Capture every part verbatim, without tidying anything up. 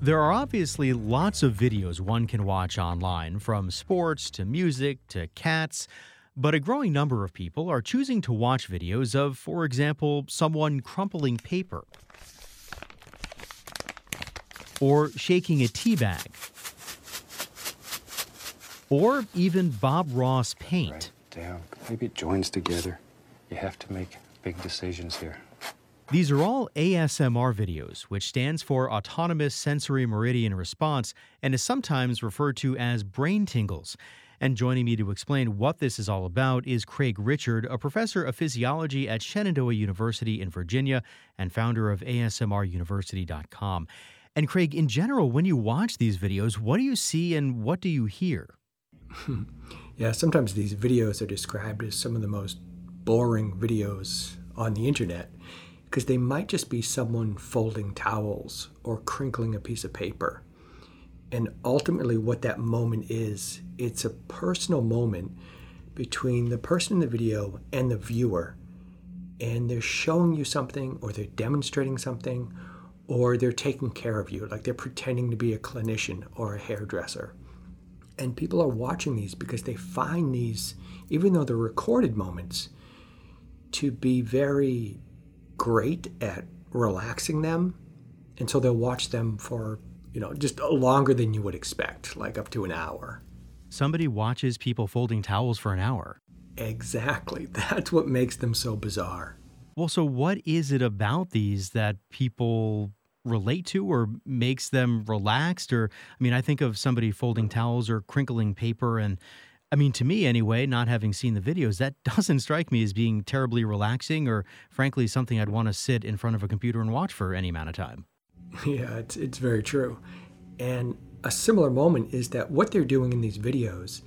There are obviously lots of videos one can watch online, from sports to music to cats, but a growing number of people are choosing to watch videos of, for example, someone crumpling paper or shaking a tea bag or even Bob Ross paint. Right down. Maybe it joins together. You have to make big decisions here. These are all A S M R videos, which stands for Autonomous Sensory Meridian Response and is sometimes referred to as brain tingles. And joining me to explain what this is all about is Craig Richard, a professor of physiology at Shenandoah University in Virginia and founder of A S M R University dot com. And Craig, in general, when you watch these videos, what do you see and what do you hear? Yeah, sometimes these videos are described as some of the most boring videos on the internet, because they might just be someone folding towels or crinkling a piece of paper. And ultimately what that moment is, it's a personal moment between the person in the video and the viewer. And they're showing you something, or they're demonstrating something, or they're taking care of you, like they're pretending to be a clinician or a hairdresser. And people are watching these because they find these, even though they're recorded moments, to be very great at relaxing them. And so they'll watch them for, you know, just longer than you would expect, like up to an hour. Somebody watches people folding towels for an hour. Exactly. That's what makes them so bizarre. Well, so what is it about these that people relate to or makes them relaxed? Or, I mean, I think of somebody folding towels or crinkling paper, and I mean, to me anyway, not having seen the videos, that doesn't strike me as being terribly relaxing or, frankly, something I'd want to sit in front of a computer and watch for any amount of time. Yeah, it's, it's very true. And a similar moment is that what they're doing in these videos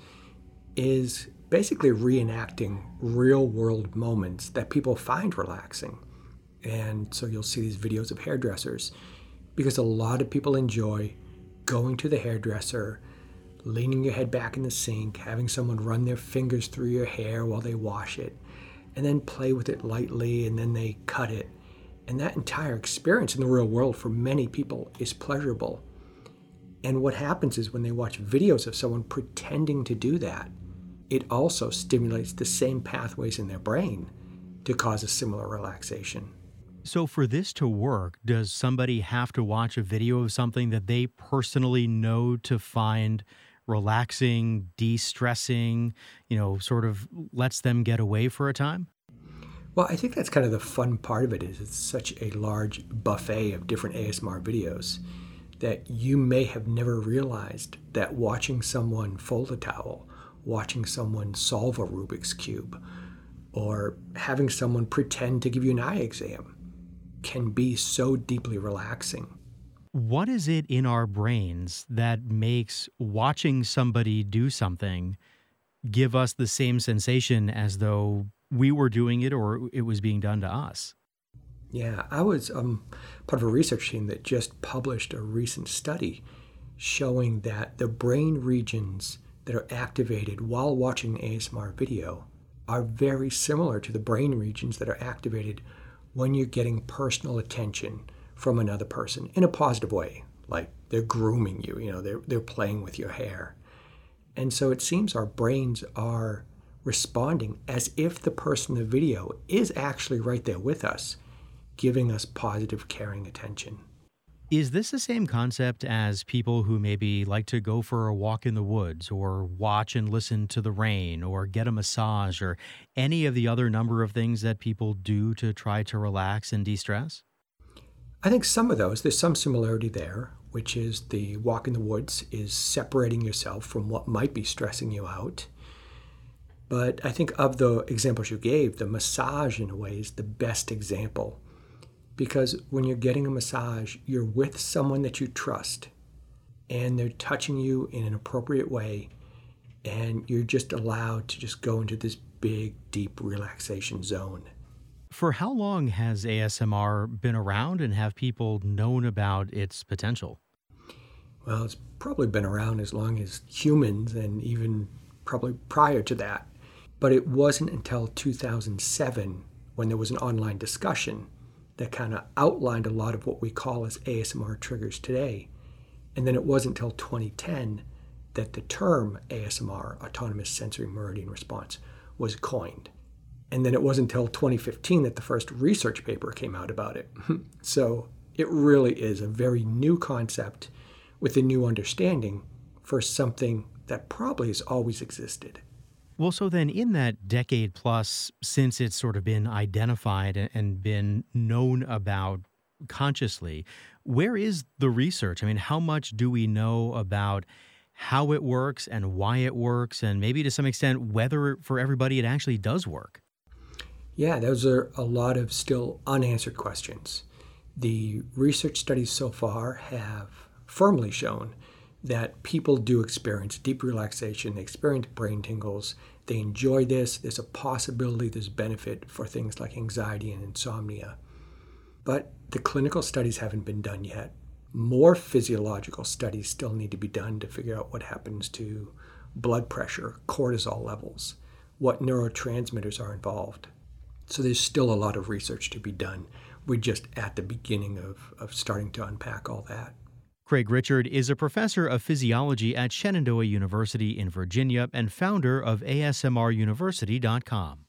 is basically reenacting real-world moments that people find relaxing. And so you'll see these videos of hairdressers, because a lot of people enjoy going to the hairdresser, leaning your head back in the sink, having someone run their fingers through your hair while they wash it, and then play with it lightly, and then they cut it. And that entire experience in the real world for many people is pleasurable. And what happens is when they watch videos of someone pretending to do that, it also stimulates the same pathways in their brain to cause a similar relaxation. So for this to work, does somebody have to watch a video of something that they personally know to find relaxing, de-stressing, you know, sort of lets them get away for a time? Well, I think that's kind of the fun part of it, is it's such a large buffet of different A S M R videos that you may have never realized that watching someone fold a towel, watching someone solve a Rubik's Cube, or having someone pretend to give you an eye exam can be so deeply relaxing. What is it in our brains that makes watching somebody do something give us the same sensation as though we were doing it or it was being done to us? Yeah, I was um, part of a research team that just published a recent study showing that the brain regions that are activated while watching an A S M R video are very similar to the brain regions that are activated when you're getting personal attention from another person in a positive way, like they're grooming you, you know, they're, they're playing with your hair. And so it seems our brains are responding as if the person in the video is actually right there with us, giving us positive, caring attention. Is this the same concept as people who maybe like to go for a walk in the woods or watch and listen to the rain or get a massage or any of the other number of things that people do to try to relax and de-stress? I think some of those, there's some similarity there, which is the walk in the woods is separating yourself from what might be stressing you out. But I think of the examples you gave, the massage in a way is the best example. Because when you're getting a massage, you're with someone that you trust, and they're touching you in an appropriate way, and you're just allowed to just go into this big, deep relaxation zone. For how long has A S M R been around, and have people known about its potential? Well, it's probably been around as long as humans, and even probably prior to that. But it wasn't until two thousand seven, when there was an online discussion that kind of outlined a lot of what we call as A S M R triggers today, And then it wasn't until twenty ten that the term A S M R, Autonomous Sensory Meridian Response, was coined. And then it wasn't until twenty fifteen that the first research paper came out about it. So it really is a very new concept with a new understanding for something that probably has always existed. Well, so then in that decade plus since it's sort of been identified and been known about consciously, where is the research? I mean, how much do we know about how it works and why it works, and maybe to some extent whether for everybody it actually does work? Yeah, those are a lot of still unanswered questions. The research studies so far have firmly shown that people do experience deep relaxation, they experience brain tingles, they enjoy this, there's a possibility, there's benefit for things like anxiety and insomnia. But the clinical studies haven't been done yet. More physiological studies still need to be done to figure out what happens to blood pressure, cortisol levels, what neurotransmitters are involved. So there's still a lot of research to be done. We're just at the beginning of, of starting to unpack all that. Craig Richard is a professor of physiology at Shenandoah University in Virginia and founder of A S M R University dot com.